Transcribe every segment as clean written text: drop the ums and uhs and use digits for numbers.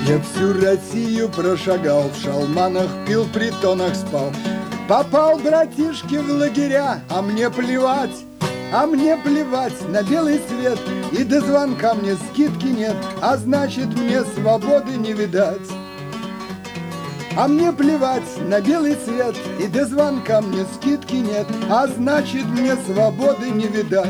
Я всю Россию прошагал, в шалманах пил, в притонах спал. Попал, братишки, в лагеря, а мне плевать. А мне плевать на белый свет, и до звонка мне скидки нет, а значит мне свободы не видать. А мне плевать на белый свет, и до звонка мне скидки нет, а значит мне свободы не видать.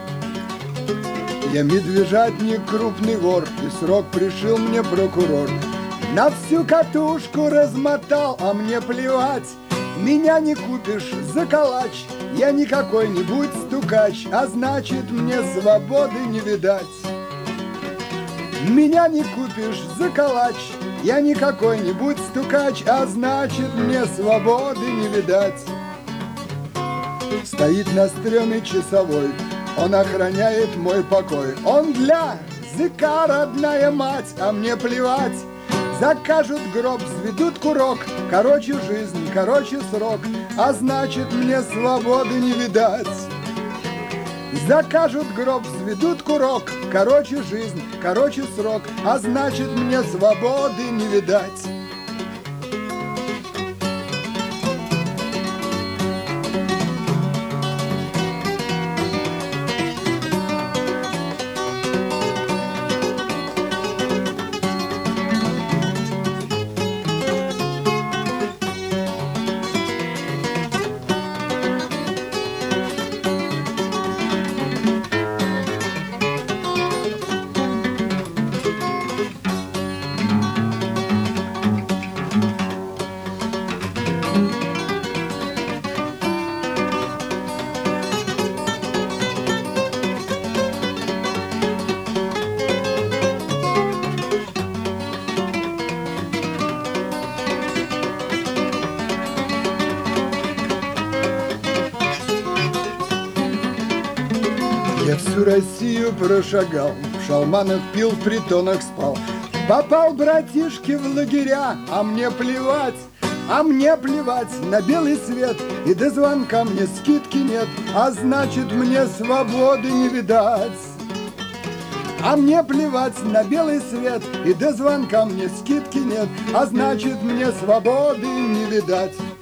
Я медвежатник, крупный вор, и срок пришил мне прокурор. На всю катушку размотал, а мне плевать. Меня не купишь за калач, я не какой-нибудь стукач, а значит мне свободы не видать. Меня не купишь за калач, я не какой-нибудь стукач, а значит мне свободы не видать. Стоит на стреме часовой, он охраняет мой покой. Он для языка родная мать, а мне плевать. Закажут гроб, взведут курок, короче жизнь, короче срок, а значит мне свободы не видать. Закажут гроб, взведут курок, короче жизнь, короче срок, а значит мне свободы не видать. Я всю Россию прошагал, в шалманах пил, в притонах спал. Попал, братишки, в лагеря, а мне плевать. А мне плевать на белый свет, и до звонка мне скидки нет, а значит мне свободы не видать. А мне плевать на белый свет, и до звонка мне скидки нет, а значит мне свободы не видать.